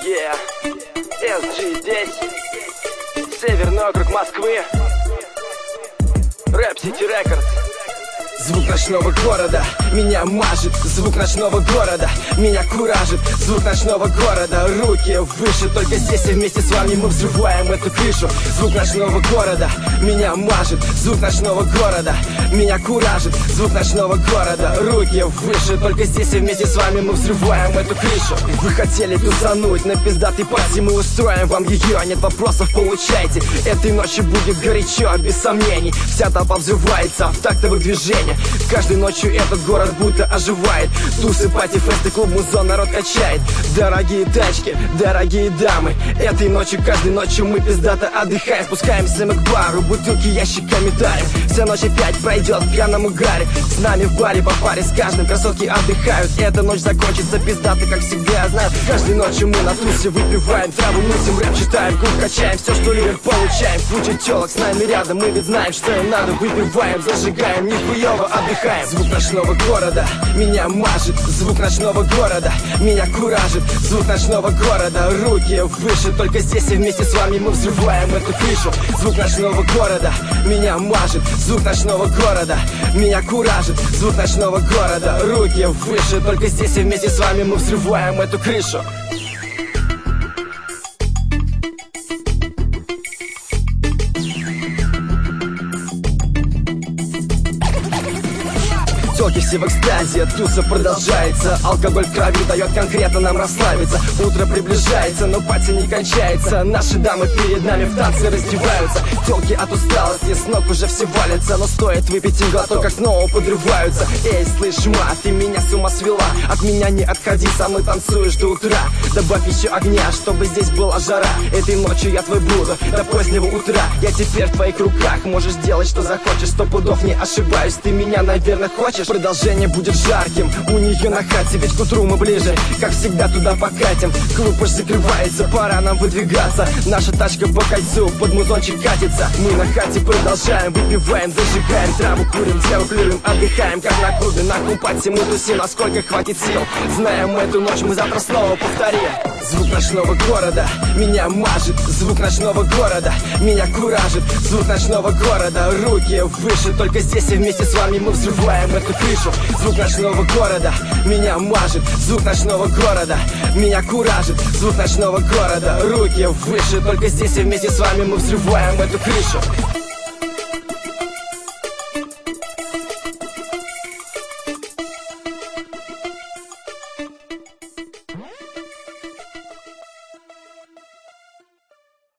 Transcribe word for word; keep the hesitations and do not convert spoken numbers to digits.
Yeah, эс джи здесь, Северный округ Москвы, Рэп Сити Рекордс. Звук ночного города меня мажет, звук ночного города меня куражит, звук ночного города, руки выше, только здесь и вместе с вами мы взрываем эту крышу. Звук ночного города меня мажет, звук ночного города меня куражит, звук ночного города, руки выше, только здесь и вместе с вами мы взрываем эту крышу. Вы хотели тусануть на пиздатый пати, мы устроим вам ее, нет вопросов, получайте. Этой ночью будет горячо, без сомнений, вся толпа взрывается в тактовых движениях. Каждой ночью этот город будто оживает. Тусы, пати, фесты, клуб, музон, народ качает. Дорогие тачки, дорогие дамы, этой ночью, каждой ночью мы пиздато отдыхаем. Спускаемся мы к бару, бутылки ящиками дарим. Вся ночь опять пройдет в пьяном угаре. С нами в баре по паре, с каждым красотки отдыхают. Эта ночь закончится пиздато, как всегда, я знаю. Каждой ночью мы на тусе выпиваем, траву мусим, рэп читаем, клуб качаем. Все, что любим, получаем. Куча телок с нами рядом, мы ведь знаем, что им надо. Выпиваем, зажигаем, нихуево отдыхаем. Звук ночного города меня мажет, звук ночного города меня куражит, звук ночного города, руки выше, только здесь и вместе с вами мы взрываем эту крышу. Звук ночного города меня мажет, звук ночного города меня куражит, звук ночного города, руки выше, только здесь и вместе с вами мы взрываем эту крышу. Телки все в экстазе, туса продолжается. Алкоголь в крови дает конкретно нам расслабиться. Утро приближается, но пати не кончается. Наши дамы перед нами в танце раздеваются. Телки от усталости с ног уже все валятся, но стоит выпить им глоток, как снова подрываются. Эй, слышь, ма, ты меня с ума свела. От меня не отходи, со мной танцуешь до утра. Добавь еще огня, чтобы здесь была жара. Этой ночью я твой буду до позднего утра. Я теперь в твоих руках, можешь делать, что захочешь. Сто пудов не ошибаюсь, ты меня, наверное, хочешь. Продолжение будет жарким, у нее на хате, ведь к утру мы ближе, как всегда туда покатим. Клуб уж закрывается, пора нам выдвигаться. Наша тачка по кольцу, под музончик катится. Мы на хате продолжаем, выпиваем, зажигаем, траву курим, деву клюем, отдыхаем, как на клубе, на кумпате мы тусим, насколько хватит сил. Знаем эту ночь, мы завтра снова повторим. Звук ночного города меня мажет, звук ночного города меня куражит, звук ночного города, руки выше, только здесь и вместе с вами мы взрываем эту крышу. Звук ночного города меня мажет, звук ночного города меня куражит, звук ночного города, руки выше, только здесь и вместе с вами мы взрываем эту крышу.